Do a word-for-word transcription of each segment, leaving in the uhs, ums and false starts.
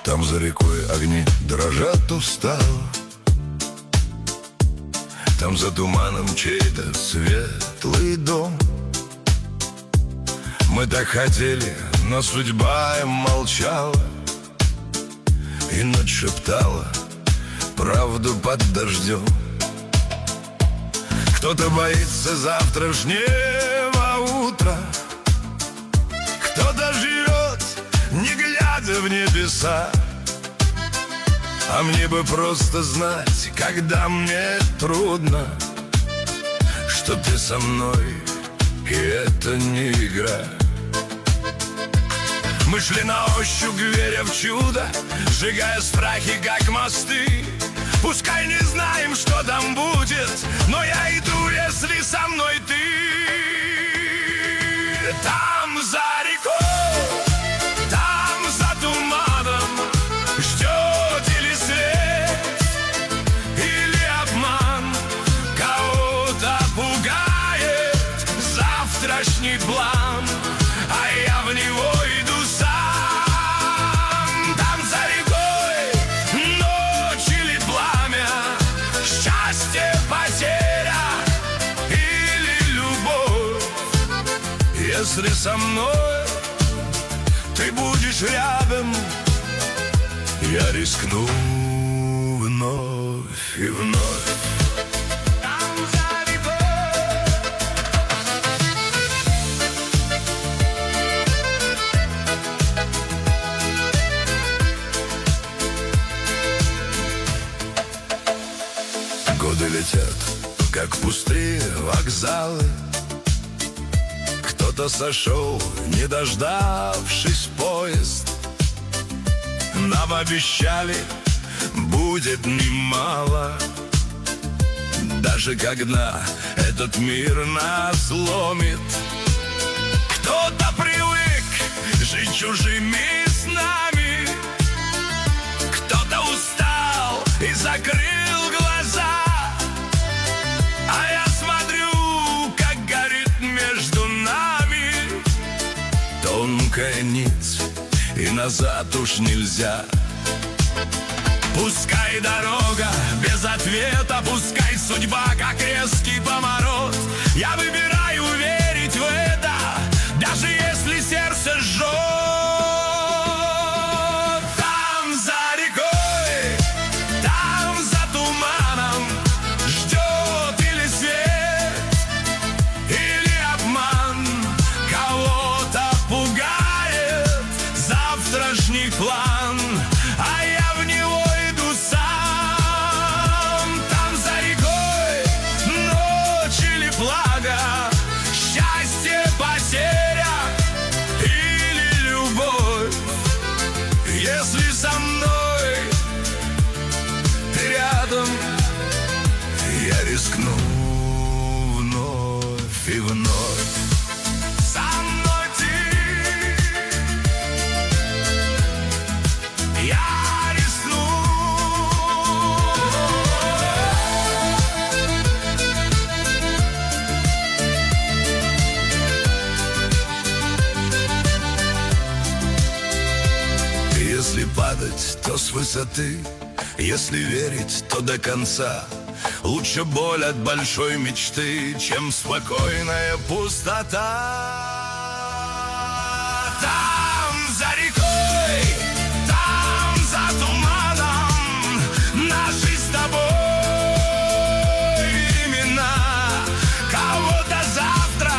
Там за рекой огни дрожат устало, там за туманом чей-то светлый дом. Мы так хотели, но судьба им молчала, и ночь шептала правду под дождем. Кто-то боится завтрашнего утра, кто-то живет, не глядя в небеса. А мне бы просто знать, когда мне трудно, что ты со мной, и это не игра. Мы шли на ощупь, веря в чудо, сжигая страхи, как мосты. Пускай не знаем, что там будет, но я иду, если со мной ты. Там за рекой, там за туманом ждет или свет, или обман. Кого-то пугает завтрашний план, а я в него иду сам. Там за рекой ночь или пламя, счастье, потеря или любовь. Если со мной ты будешь рядом, я рискну вновь и вновь. Годы летят, как пустые вокзалы. Кто-то сошел, не дождавшись поезд. Нам обещали, будет немало, даже когда этот мир нас ломит. Кто-то привык жить чужими снами, кто-то устал и закрыл глаза. А я смотрю, как горит между нами тонкая нить, и назад уж нельзя. Пускай дорога без ответа, пускай судьба, как резкий поворот. Я выбираю верить в это, даже если сердце жжет. Там за рекой, там за туманом ждет или свет, или обман. Кого-то пугает завтрашний план, а я в него иду сам. Там за рекой ночь или влага, счастье, потеря или любовь. Если со мной ты рядом, я рискну вновь и вновь. Со мной ты, я рискну. Если падать, то с высоты, если верить, то до конца. Лучше боль от большой мечты, чем спокойная пустота. Там за рекой, там за туманом наши с тобой имена. Кого-то завтра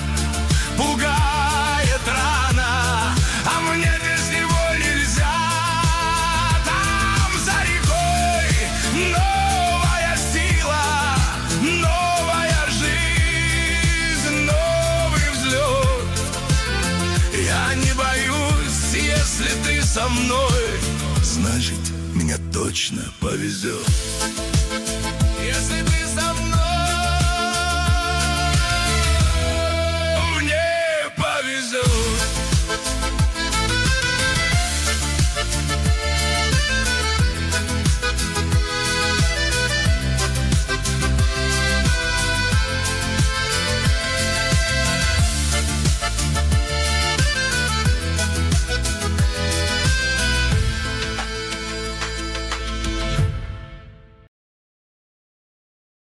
пугает рано, а мне без него нельзя. Там за рекой новая сила, новая жизнь, новый взлет. Я не боюсь, если ты со мной, значит, меня точно повезет. Если ты со